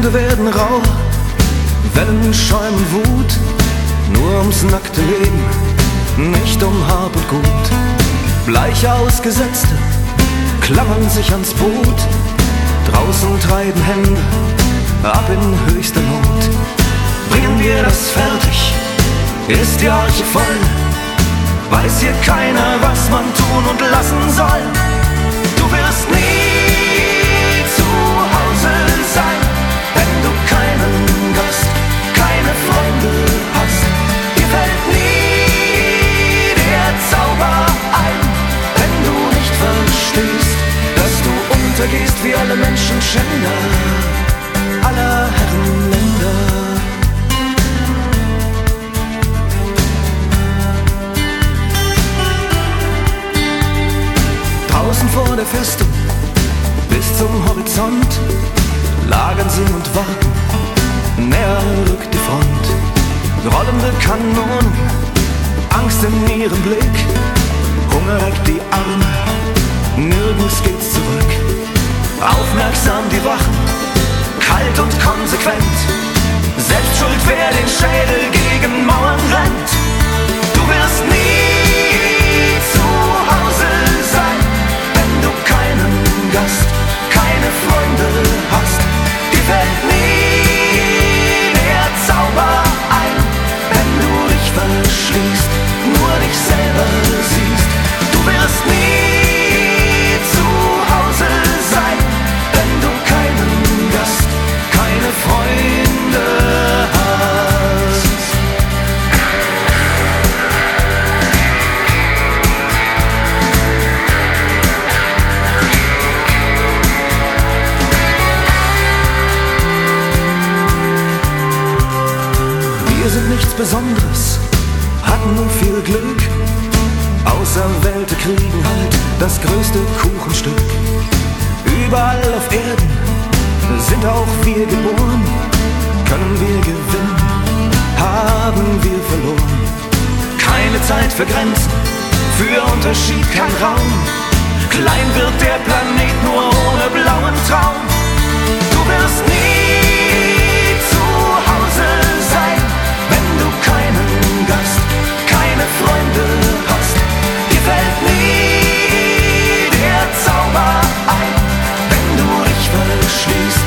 Winde werden rau, Wellen schäumen Wut, nur ums nackte Leben, nicht um Hab und Gut. Bleich Ausgesetzte klammern sich ans Boot, draußen treiben Hände ab in höchster Not. Bringen wir das fertig, ist die Arche voll, weiß hier keiner, was man tun und lassen soll. Du wirst nie zu Hause sein, wenn du keinen Gast, keine Freunde hast. Dir fällt nie der Zauber ein, wenn du nicht verstehst, dass du untergehst wie alle Menschenschänder aller Herrenländer. Draußen vor der Festung, bis zum Horizont, lagern sie und warten, näher rückt die Front. Rollende Kanonen, Angst in ihrem Blick, Hunger reckt die Arme, nirgends geht's zurück. Aufmerksam die Wachen, kalt und konsequent, selbst schuld, wer den Schädel gegen Mauern rennt. Du wirst nie zu Hause sein, wenn du keinen Gast, keine Freunde hast. Dir fällt nie der Zauber ein, wenn du dich verschließt, nur dich selber siehst. Du wirst nie zu Hause sein, wenn du keinen Gast, keine Freunde hast. Wir sind nichts Besonderes, hatten nur viel Glück. Auserwählte kriegen halt das größte Kuchenstück. Überall auf Erden sind auch wir geboren. Können wir gewinnen, haben wir verloren. Keine Zeit für Grenzen, für Unterschied kein Raum. Klein wird der Planet nur ohne blauen Traum. Du wirst nie zu Hause sein, wenn du keinen Gast, keine Freunde hast. Dir fällt nie der Zauber ein, wenn du dich verschließt,